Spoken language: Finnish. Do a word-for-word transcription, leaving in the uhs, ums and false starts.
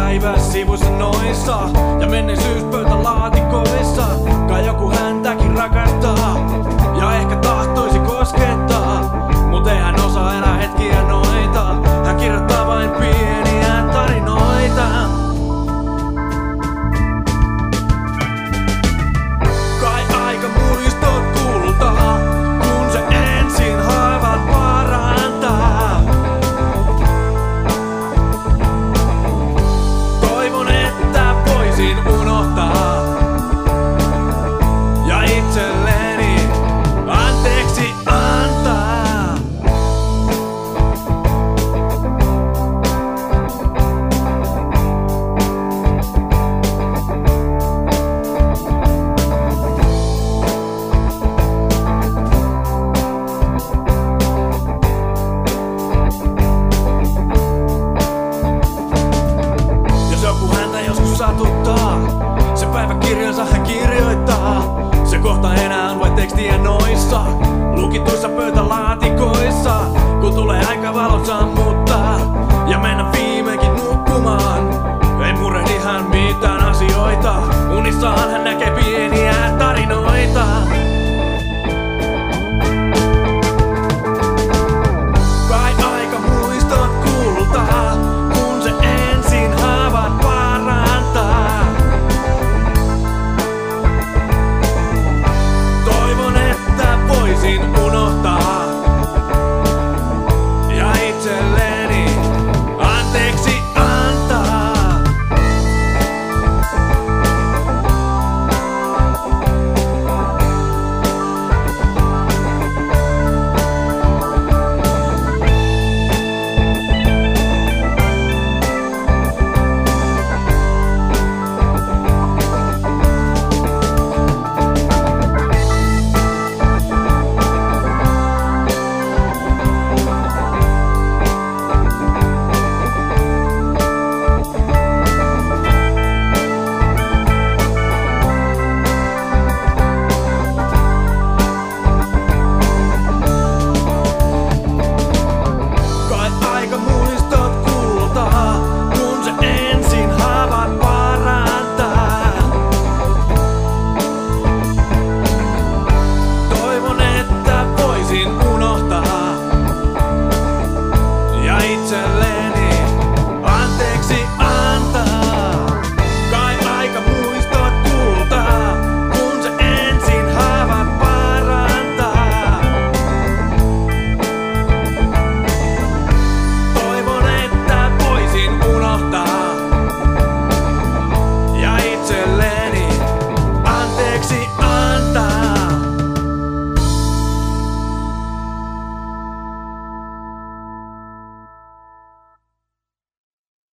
päivää sivuissa noissa ja menneisyyspöytälaatikoissa. Kai joku häntäkin rakastaa ja ehkä tahtoisi koskettaa, mut ei hän osaa elää hetkiä noita. Hän kirjoittaa vain pieniä tarinoita. Kai aika muistot kultaa, kun se ensin haivat parantaa. Toivon, että voisin unohtaa ja itselleni anteeksi antaa. Jos joku häntä joskus satuttaa, se päiväkirjansa hän kirjoittaa. Se kohta enää on vain tekstiä noissa lukituissa pöytä